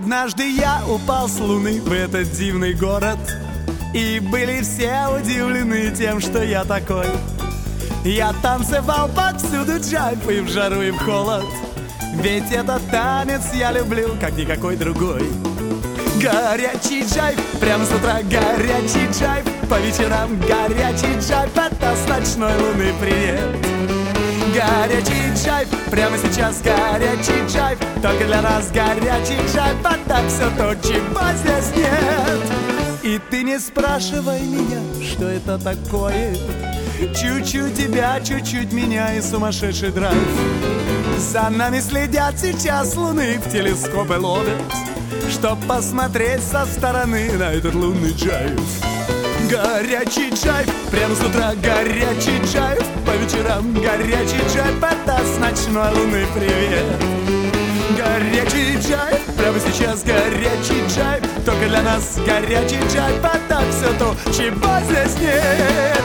Однажды я упал с луны в этот дивный город, и были все удивлены тем, что я такой. Я танцевал повсюду джайв, и в жару, и в холод, ведь этот танец я люблю, как никакой другой. Горячий джайв, прямо с утра горячий джайв, по вечерам горячий джайв, это с ночной луны привет. Горячий джайв, прямо сейчас горячий джайв, только для нас горячий джайв, это все то, чего здесь нет. И ты не спрашивай меня, что это такое. Чуть-чуть тебя, чуть-чуть меня и сумасшедший драйв. За нами следят сейчас луны, в телескопы ловят, чтоб посмотреть со стороны на этот лунный джайв. Горячий джайв, прямо с утра горячий джайв, по вечерам горячий джайв, это с ночной луны привет. Горячий джайв, прямо сейчас горячий джайв, только для нас горячий джайв, это все то, чего здесь нет.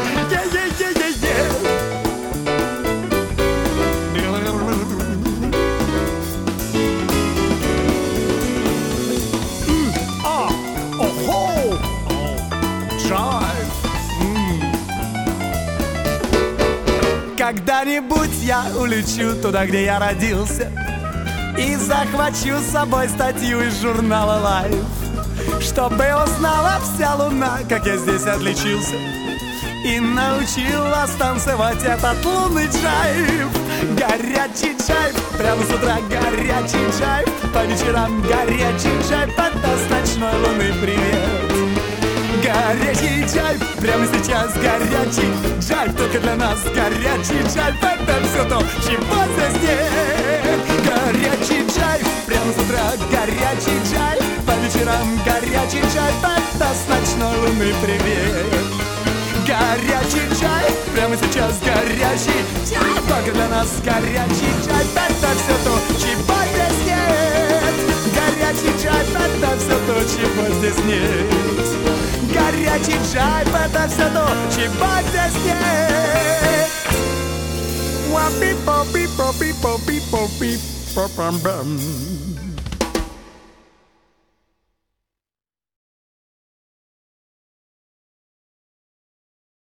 Когда-нибудь я улечу туда, где я родился, и захвачу с собой статью из журнала Life, чтобы узнала вся луна, как я здесь отличился, и научил вас танцевать этот лунный джайв. Горячий джайв, прямо с утра горячий джайв, по вечерам горячий джайв, это с ночной луны привет. Горячий джайв, прямо сейчас горячий джайв, только для нас горячий джайв, это все то, чего здесь нет. Горячий джайв, прямо с утра горячий джайв, по вечерам горячий джайв, это с ночной луны привет. Горячий джайв, прямо сейчас горячий джайв, только для нас горячий джайв, это все то, чего здесь нет. Горячий джайв, это все то, чего здесь нет. Горячий джайв, это все то, чего здесь нет. Wa-bi-bo-bi-bo-bi-bo-bi-bo-bi-bo-bam-bam.